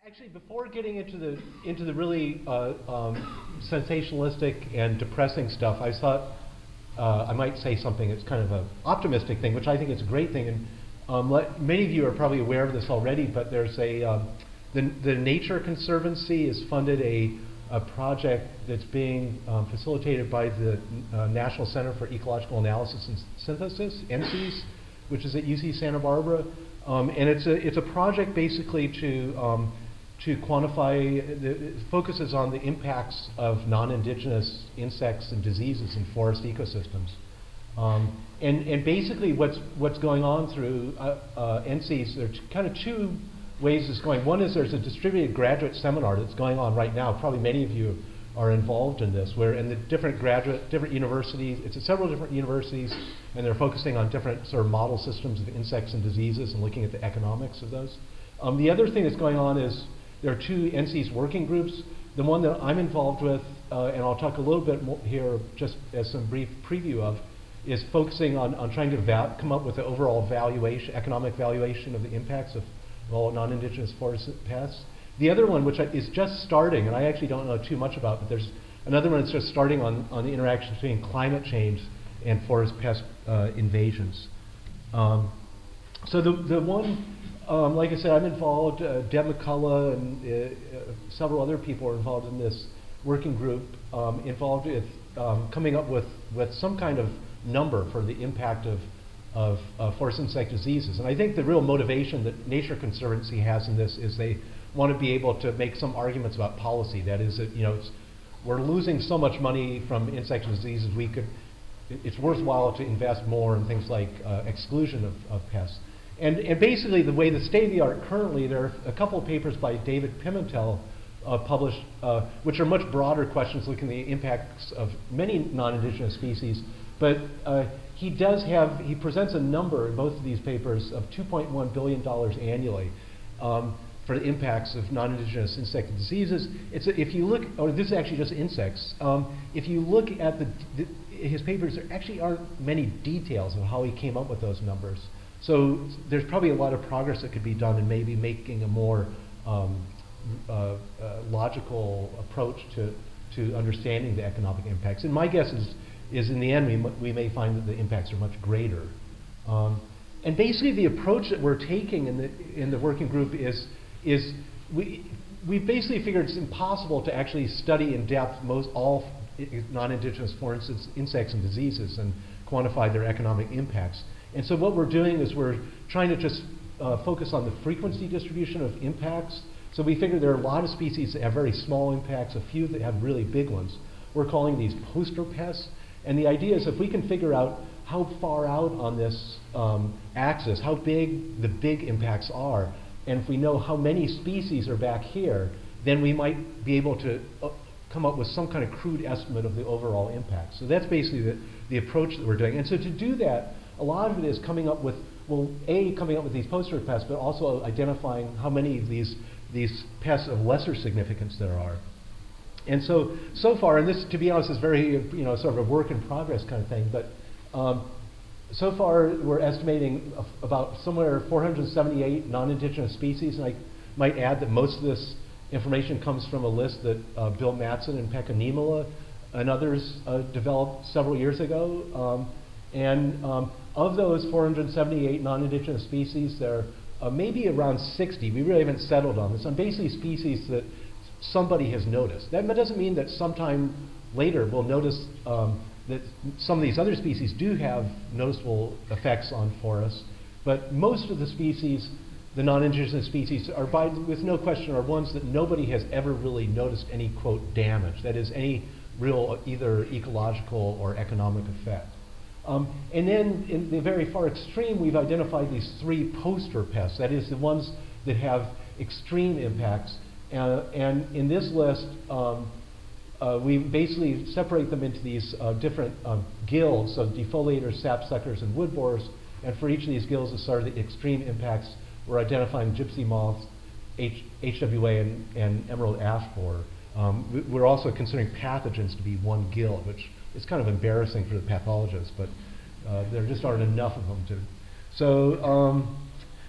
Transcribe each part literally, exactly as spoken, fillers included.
Actually, before getting into the into the really uh, um, sensationalistic and depressing stuff, I thought uh, I might say something that's kind of an optimistic thing, which I think is a great thing. And um, let, many of you are probably aware of this already, but there's a um, the the Nature Conservancy has funded a a project that's being um, facilitated by the uh, National Center for Ecological Analysis and Synthesis, N C E S, which is at U C Santa Barbara, um, and it's a it's a project basically to um, to quantify, the, it focuses on the impacts of non-indigenous insects and diseases in forest ecosystems. Um, and, and basically what's, what's going on through uh, uh, N C E S, there's kind of two ways it's going. One is there's a distributed graduate seminar that's going on right now. Probably many of you are involved in this, where in the different graduate, different universities, it's at several different universities, and they're focusing on different sort of model systems of insects and diseases and looking at the economics of those. Um, the other thing that's going on is there are two N C E S working groups. The one that I'm involved with, uh, and I'll talk a little bit more here just as some brief preview of, is focusing on, on trying to val come up with the overall valuation, economic valuation of the impacts of all non-indigenous forest pests. The other one, which I, is just starting, and I actually don't know too much about, but there's another one that's just starting on, on the interaction between climate change and forest pest uh, invasions. Um, so the, the one, Um, like I said, I'm involved, uh, Deb McCullough and uh, uh, several other people are involved in this working group, um, involved with um, coming up with, with some kind of number for the impact of, of uh, forest insect diseases. And I think the real motivation that Nature Conservancy has in this is they want to be able to make some arguments about policy. That is, that, you know, it's, we're losing so much money from insect diseases, we could, it's worthwhile to invest more in things like uh, exclusion of, of pests. And, and basically, the way the state of the art currently, there are a couple of papers by David Pimentel uh, published, uh, which are much broader questions looking at the impacts of many non-indigenous species. But uh, he does have, he presents a number in both of these papers of two point one billion dollars annually um, for the impacts of non-indigenous insect diseases. It's a, if you look, or this is actually just insects. Um, if you look at the, the, his papers, there actually aren't many details of how he came up with those numbers. So there's probably a lot of progress that could be done in maybe making a more um, uh, uh, logical approach to, to understanding the economic impacts. And my guess is, is in the end, we, m we may find that the impacts are much greater. Um, and basically the approach that we're taking in the, in the working group is, is we, we basically figured it's impossible to actually study in depth most all non-indigenous, for instance, insects and diseases and quantify their economic impacts. And so what we're doing is we're trying to just uh, focus on the frequency distribution of impacts. So we figure there are a lot of species that have very small impacts, a few that have really big ones. We're calling these poster pests. And the idea is if we can figure out how far out on this um, axis, how big the big impacts are, and if we know how many species are back here, then we might be able to uh, come up with some kind of crude estimate of the overall impact. So that's basically the, the approach that we're doing. And so to do that, a lot of it is coming up with, well, A, coming up with these poster pests, but also identifying how many of these, these pests of lesser significance there are. And so, so far, and this, to be honest, is very, you know, sort of a work in progress kind of thing, but um, so far we're estimating about somewhere four hundred seventy-eight non-indigenous species, and I might add that most of this information comes from a list that uh, Bill Matson and Pekka Niemela and others uh, developed several years ago. Um, And um, of those four hundred seventy-eight non-indigenous species, there are uh, maybe around sixty. We really haven't settled on this. On basically species that somebody has noticed. That doesn't mean that sometime later we'll notice um, that some of these other species do have noticeable effects on forests. But most of the species, the non-indigenous species, are by, with no question, are ones that nobody has ever really noticed any, quote, damage. That is, any real either ecological or economic effect. Um, and then in the very far extreme, we've identified these three poster pests. That is, the ones that have extreme impacts. Uh, and in this list, um, uh, we basically separate them into these uh, different uh, guilds, so defoliators, sapsuckers, and wood borers. And for each of these guilds, as sort of the extreme impacts, we're identifying gypsy moths, H HWA, and, and emerald ash borer. Um, we're also considering pathogens to be one guild, which is kind of embarrassing for the pathologists, but uh, there just aren't enough of them to. So, um,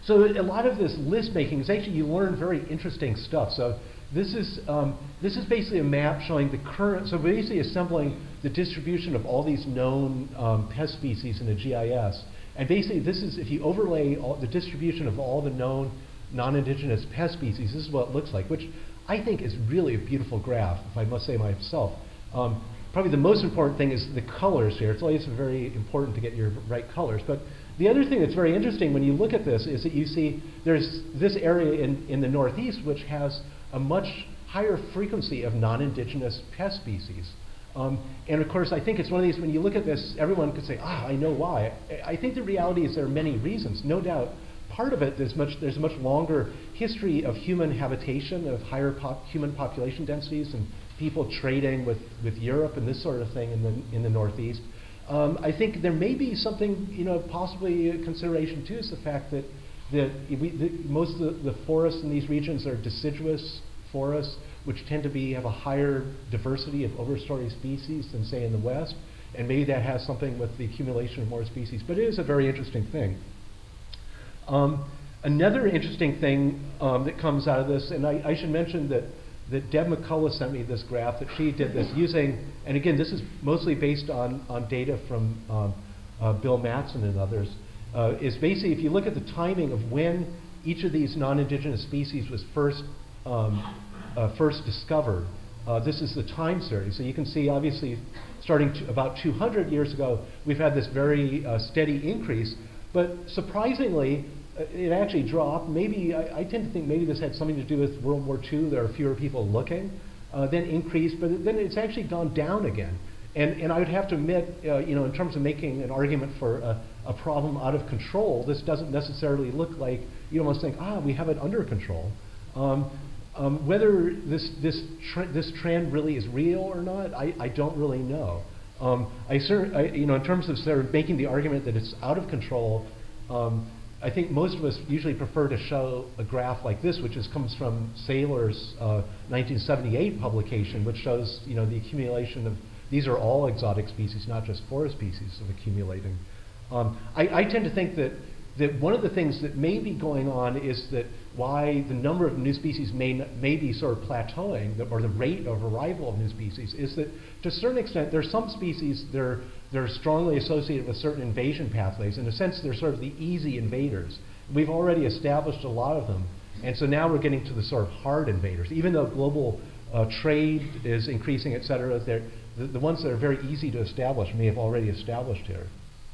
So a lot of this list making is actually, you learn very interesting stuff. So this is, um, this is basically a map showing the current, so basically assembling the distribution of all these known um, pest species in a G I S. And basically this is, if you overlay all the distribution of all the known non-indigenous pest species, this is what it looks like, which I think is really a beautiful graph, if I must say myself. Um, probably the most important thing is the colors here. It's always very important to get your right colors. But the other thing that's very interesting when you look at this is that you see there's this area in, in the northeast which has a much higher frequency of non-indigenous pest species. Um, and of course, I think it's one of these, when you look at this, everyone could say, ah, I know why. I, I think the reality is there are many reasons, no doubt. Part of it, there's, much, there's a much longer history of human habitation, of higher pop, human population densities, and people trading with, with Europe and this sort of thing in the, in the Northeast. Um, I think there may be something, you know, possibly a consideration too, is the fact that, that we, the, most of the, the forests in these regions are deciduous forests, which tend to be, have a higher diversity of overstory species than, say, in the West. And maybe that has something with the accumulation of more species. But it is a very interesting thing. Um, another interesting thing um, that comes out of this, and I, I should mention that, that Deb McCullough sent me this graph, that she did this using, and again, this is mostly based on, on data from um, uh, Bill Matson and others, uh, is basically, if you look at the timing of when each of these non-indigenous species was first, um, uh, first discovered, uh, this is the time series. So you can see, obviously, starting to about two hundred years ago, we've had this very uh, steady increase. But surprisingly, uh, it actually dropped. Maybe, I, I tend to think maybe this had something to do with World War Two. There are fewer people looking, uh, then increased, but then it's actually gone down again. And, and I would have to admit, uh, you know, in terms of making an argument for a, a problem out of control, this doesn't necessarily look like, you almost think, ah, we have it under control. Um, um, whether this, this, tre this trend really is real or not, I, I don't really know. Um, I, I, you know, in terms of sort of making the argument that it's out of control, um, I think most of us usually prefer to show a graph like this, which is, comes from Saylor's uh, nineteen seventy-eight publication, which shows, you know, the accumulation of, these are all exotic species, not just forest species of accumulating. Um, I, I tend to think that, that one of the things that may be going on is that why the number of new species may, may be sort of plateauing, the, or the rate of arrival of new species, is that to a certain extent, there are some species that are, that are strongly associated with certain invasion pathways. In a sense, they're sort of the easy invaders. We've already established a lot of them. And so now we're getting to the sort of hard invaders. Even though global uh, trade is increasing, et cetera, they're, the, the ones that are very easy to establish may have already established here.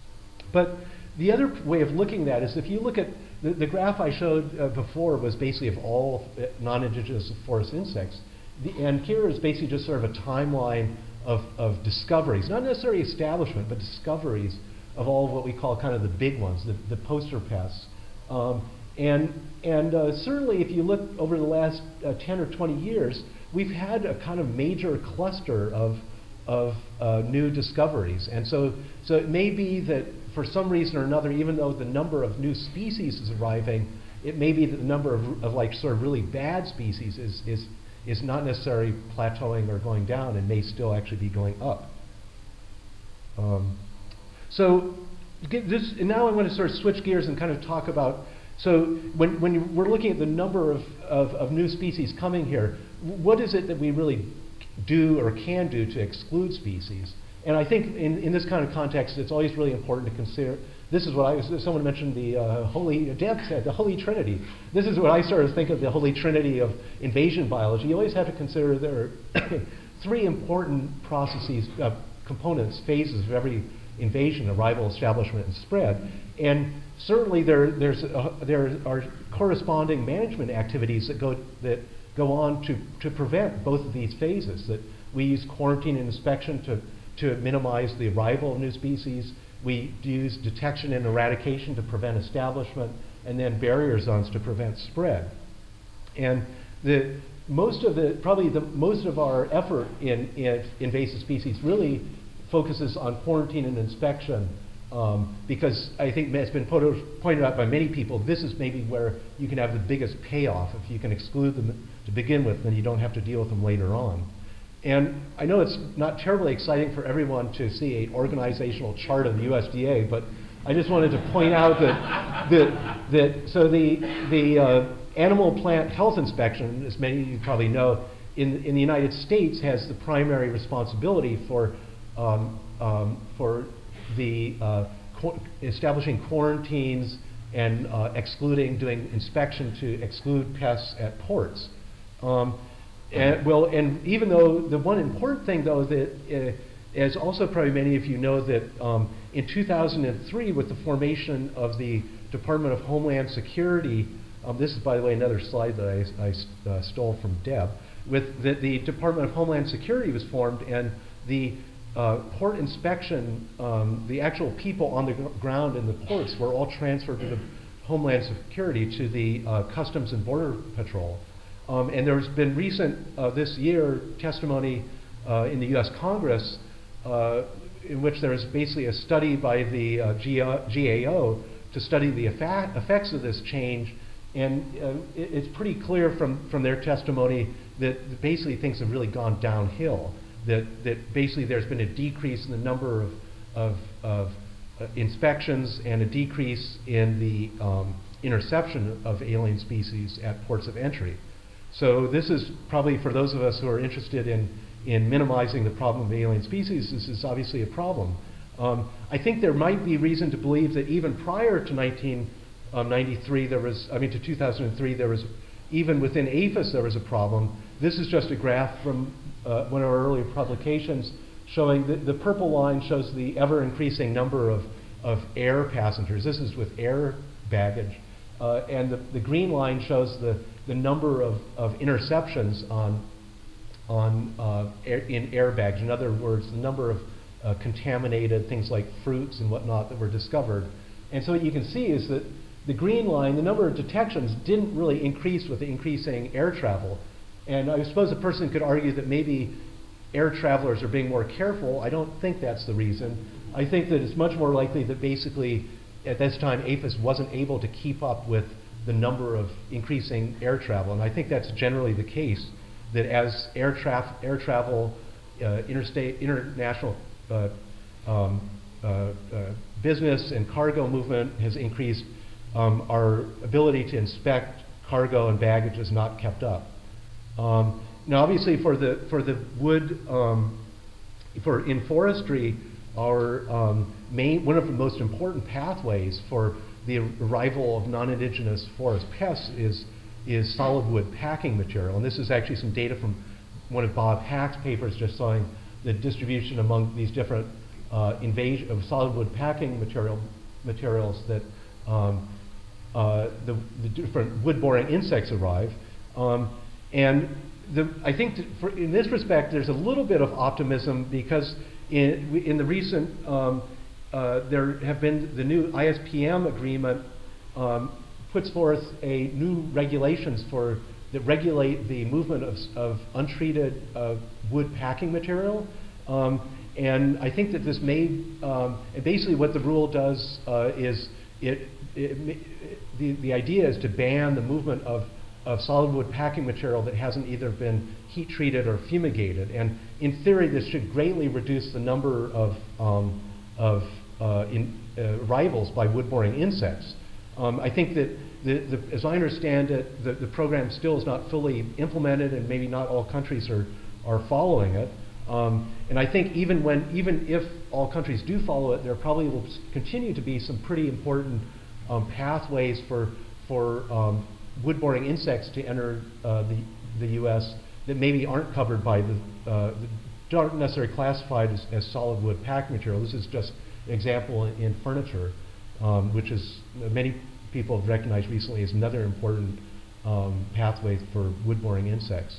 But the other way of looking at it is if you look at the, the graph I showed uh, before was basically of all uh, non-indigenous forest insects. The, and here is basically just sort of a timeline of, of discoveries, not necessarily establishment, but discoveries of all of what we call kind of the big ones, the, the poster pests. Um, and and uh, certainly if you look over the last uh, ten or twenty years, we've had a kind of major cluster of of uh, new discoveries. And so, so it may be that for some reason or another, even though the number of new species is arriving, it may be that the number of, of like sort of really bad species is, is, is not necessarily plateauing or going down and may still actually be going up. Um, so this, and now I want to sort of switch gears and kind of talk about, so when, when you, we're looking at the number of, of, of new species coming here, what is it that we really do or can do to exclude species? And I think in, in this kind of context, it's always really important to consider, this is what I, someone mentioned the uh, Holy, Deb said, the Holy Trinity. This is what I started to think of, the Holy Trinity of invasion biology. You always have to consider there are three important processes, uh, components, phases of every invasion: arrival, establishment, and spread. And certainly there, there's, uh, there are corresponding management activities that go, that go on to, to prevent both of these phases. That we use quarantine and inspection to, to minimize the arrival of new species. We use detection and eradication to prevent establishment, and then barrier zones to prevent spread. And the most of the, probably the most of our effort in, in invasive species really focuses on quarantine and inspection, um, because I think it's been put, pointed out by many people, this is maybe where you can have the biggest payoff. If you can exclude them to begin with, then you don't have to deal with them later on. And I know it's not terribly exciting for everyone to see an organizational chart of the U S D A, but I just wanted to point out that, that, that so the, the uh, Animal Plant Health Inspection, as many of you probably know, in, in the United States has the primary responsibility for, um, um, for the uh, qu establishing quarantines and uh, excluding, doing inspection to exclude pests at ports. Um, and, well, and even though the one important thing, though, that uh, as also probably many of you know, that um, in two thousand three, with the formation of the Department of Homeland Security, um, this is, by the way, another slide that I, I uh, stole from Deb, with the, the Department of Homeland Security was formed, and the uh, port inspection, um, the actual people on the gr ground in the ports were all transferred to the Homeland Security, to the uh, Customs and Border Patrol. Um, and there's been recent, uh, this year, testimony uh, in the U S Congress uh, in which there is basically a study by the uh, G A O to study the effa effects of this change. And uh, it, it's pretty clear from, from their testimony that basically things have really gone downhill. That, that basically there's been a decrease in the number of, of, of uh, inspections and a decrease in the um, interception of alien species at ports of entry. So this is probably, for those of us who are interested in, in minimizing the problem of alien species, this is obviously a problem. Um, I think there might be reason to believe that even prior to nineteen ninety-three, there was, I mean to two thousand three, there was, even within APHIS there was a problem. This is just a graph from uh, one of our earlier publications showing that the purple line shows the ever increasing number of, of air passengers. This is with air baggage. Uh, and the, the green line shows the, the number of, of interceptions on, on, uh, air, in air baggage. In other words, the number of uh, contaminated things like fruits and whatnot that were discovered. And so what you can see is that the green line, the number of detections didn't really increase with the increasing air travel. And I suppose a person could argue that maybe air travelers are being more careful. I don't think that's the reason. I think that it's much more likely that basically at this time APHIS wasn't able to keep up with the number of increasing air travel. And I think that's generally the case, that as air, traf air travel, uh, interstate, international uh, um, uh, uh, business and cargo movement has increased, um, our ability to inspect cargo and baggage has not kept up. Um, now, obviously, for the for the wood, um, for in forestry, our um, main one of the most important pathways for the arrival of non-indigenous forest pests is is solid wood packing material, and this is actually some data from one of Bob Hack's papers, just showing the distribution among these different uh, invasion of solid wood packing material materials that um, uh, the, the different wood-boring insects arrive. Um, And the, I think that for, in this respect, there's a little bit of optimism because in, in the recent, um, uh, there have been the new I S P M agreement um, puts forth a new regulations for that regulate the movement of, of untreated uh, wood packing material. Um, and I think that this may, um, and basically what the rule does uh, is it, it, it the, the idea is to ban the movement of of solid wood packing material that hasn't either been heat treated or fumigated. And in theory, this should greatly reduce the number of, um, of uh, in, uh, arrivals by wood-boring insects. Um, I think that, the, the, as I understand it, the, the program still is not fully implemented, and maybe not all countries are, are following it. Um, and I think even when, even if all countries do follow it, there probably will continue to be some pretty important um, pathways for, for um, wood-boring insects to enter uh, the, the U S that maybe aren't covered by the, uh, the aren't necessarily classified as, as solid wood pack material. This is just an example in, in furniture, um, which is uh, many people have recognized recently as another important um, pathway for wood-boring insects.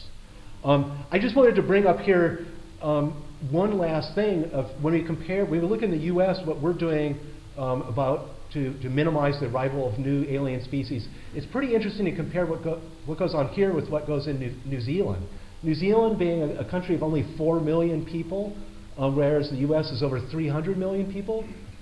Um, I just wanted to bring up here um, one last thing of when we compare, when we look in the U S what we're doing um, about To, to minimize the arrival of new alien species. It's pretty interesting to compare what, go, what goes on here with what goes in New, New Zealand. New Zealand being a, a country of only four million people, uh, whereas the U S is over three hundred million people.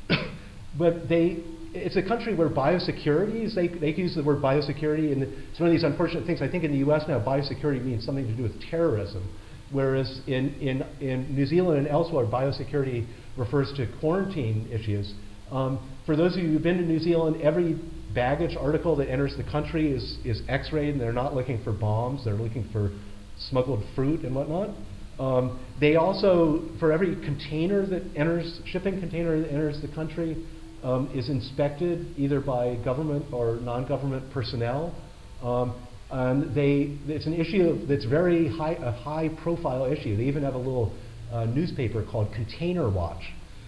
But they, it's a country where biosecurity is, they, they use the word biosecurity, and it's one of these unfortunate things. I think in the U S now, biosecurity means something to do with terrorism, whereas in, in, in New Zealand and elsewhere, biosecurity refers to quarantine issues. Um, for those of you who've been to New Zealand, every baggage article that enters the country is, is x-rayed, and they're not looking for bombs, they're looking for smuggled fruit and whatnot. Um, they also, for every container that enters, shipping container that enters the country, um, is inspected either by government or non-government personnel. Um, and they, it's an issue that's very high, a high-profile issue. They even have a little uh, newspaper called Container Watch,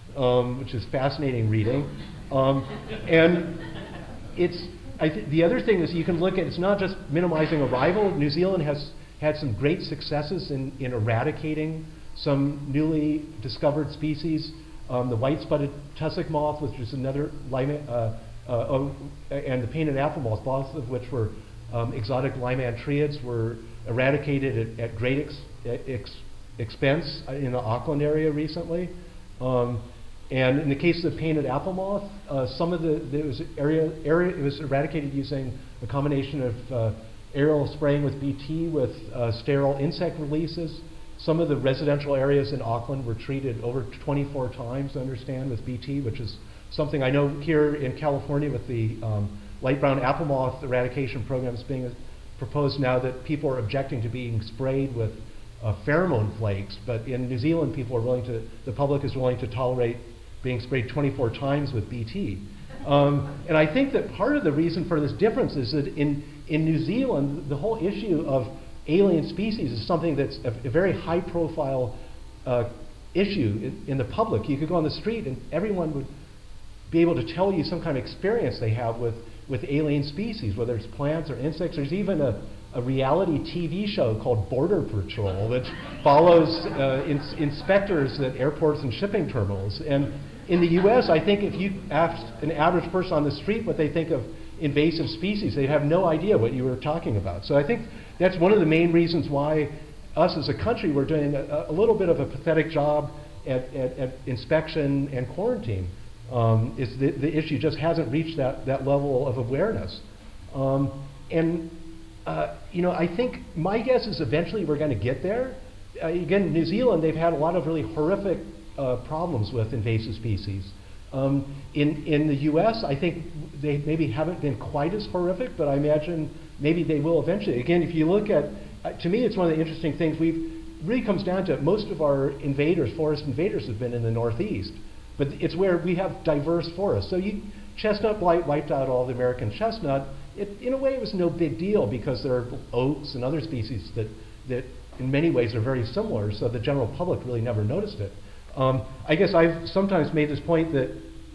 um, which is fascinating reading. Um, and it's I th the other thing is you can look at, it's not just minimizing arrival. New Zealand has had some great successes in, in eradicating some newly discovered species. Um, the white-spotted tussock moth, which is another lyman, uh, uh, uh, and the painted apple moth, both of which were um, exotic lymantreids, were eradicated at, at great ex ex expense in the Auckland area recently. Um, and in the case of the painted apple moth, uh, some of the, there was area, area, it was eradicated using a combination of uh, aerial spraying with B T with uh, sterile insect releases. Some of the residential areas in Auckland were treated over twenty-four times, I understand, with B T, which is something I know here in California with the um, light brown apple moth eradication programs being uh, proposed now, that people are objecting to being sprayed with uh, pheromone flakes. But in New Zealand, people are willing to, the public is willing to tolerate being sprayed twenty-four times with B T. Um, and I think that part of the reason for this difference is that in, in New Zealand, the whole issue of alien species is something that's a, a very high profile uh, issue in, in the public. You could go on the street and everyone would be able to tell you some kind of experience they have with, with alien species, whether it's plants or insects. There's even a, a reality T V show called Border Patrol that follows uh, ins inspectors at airports and shipping terminals. And in the U S, I think if you asked an average person on the street what they think of invasive species, they'd have no idea what you were talking about. So I think that's one of the main reasons why us as a country, we're doing a, a little bit of a pathetic job at, at, at inspection and quarantine. Um, is the, the issue just hasn't reached that, that level of awareness. Um, and, uh, you know, I think my guess is eventually we're going to get there. Uh, again, New Zealand, they've had a lot of really horrific uh, problems with invasive species. Um, in, in the U S, I think they maybe haven't been quite as horrific, but I imagine maybe they will eventually. Again, if you look at, uh, to me, it's one of the interesting things. We've really comes down to most of our invaders, forest invaders, have been in the Northeast, but it's where we have diverse forests. So you, chestnut blight wiped out all the American chestnut. It, in a way, it was no big deal because there are oaks and other species that, that in many ways are very similar, so the general public really never noticed it. Um, I guess I've sometimes made this point that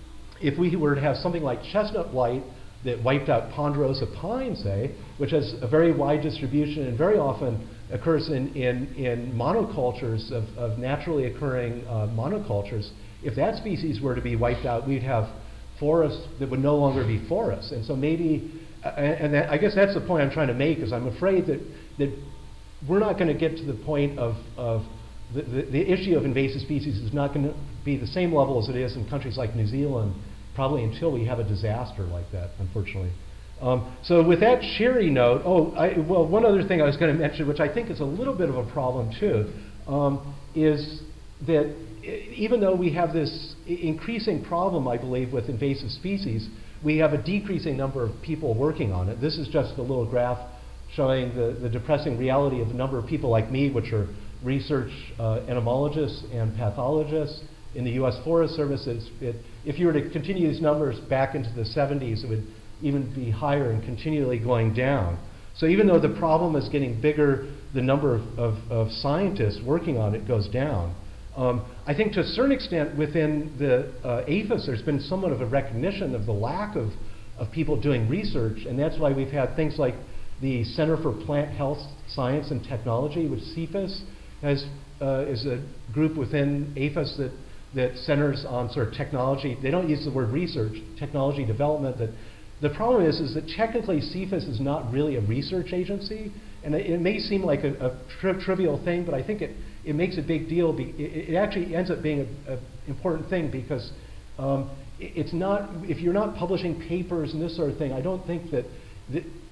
if we were to have something like chestnut blight that wiped out ponderosa pine, say, which has a very wide distribution and very often occurs in, in, in monocultures of, of naturally occurring uh, monocultures, if that species were to be wiped out, we'd have forests that would no longer be forests. And so maybe, uh, and that, I guess that's the point I'm trying to make, is I'm afraid that, that we're not going to get to the point of, of the, the, the issue of invasive species is not going to be the same level as it is in countries like New Zealand, probably until we have a disaster like that, unfortunately. Um, so with that cheery note, oh, I, well, one other thing I was going to mention, which I think is a little bit of a problem too, um, is that even though we have this increasing problem, I believe, with invasive species, we have a decreasing number of people working on it. This is just a little graph showing the, the depressing reality of the number of people like me, which are research uh, entomologists and pathologists in the U S Forest Service. It's, it, if you were to continue these numbers back into the seventies, it would even be higher and continually going down. So even though the problem is getting bigger, the number of, of, of scientists working on it goes down. Um, I think to a certain extent within the uh, APHIS, there's been somewhat of a recognition of the lack of, of people doing research, and that's why we've had things like the Center for Plant Health Science and Technology, which C F I S has, uh, is a group within APHIS that, that centers on sort of technology. They don't use the word research, technology development. That the problem is, is that technically C F I S is not really a research agency, and it, it may seem like a, a tri trivial thing, but I think it, it makes a big deal. Be, it, it actually ends up being an important thing because um, it, it's not, if you're not publishing papers and this sort of thing, I don't think that, that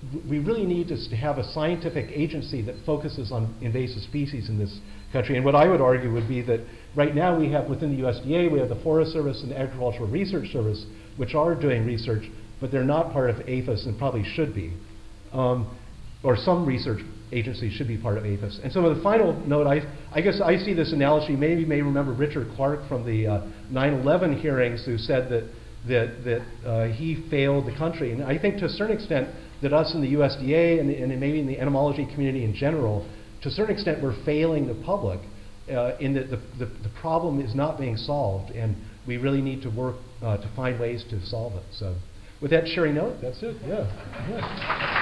we really need to have a scientific agency that focuses on invasive species in this country. And what I would argue would be that right now we have within the U S D A, we have the Forest Service and the Agricultural Research Service, which are doing research, but they're not part of APHIS and probably should be. Um, or some research agencies should be part of APHIS. And so the final note, I, I guess I see this analogy, maybe you may remember Richard Clark from the uh, nine eleven hearings, who said that, that, that uh, he failed the country. And I think to a certain extent that us in the U S D A and, and maybe in the entomology community in general, to a certain extent we're failing the public uh, in that the, the, the problem is not being solved, and we really need to work uh, to find ways to solve it. So with that cheery note, that's it. Yeah. yeah.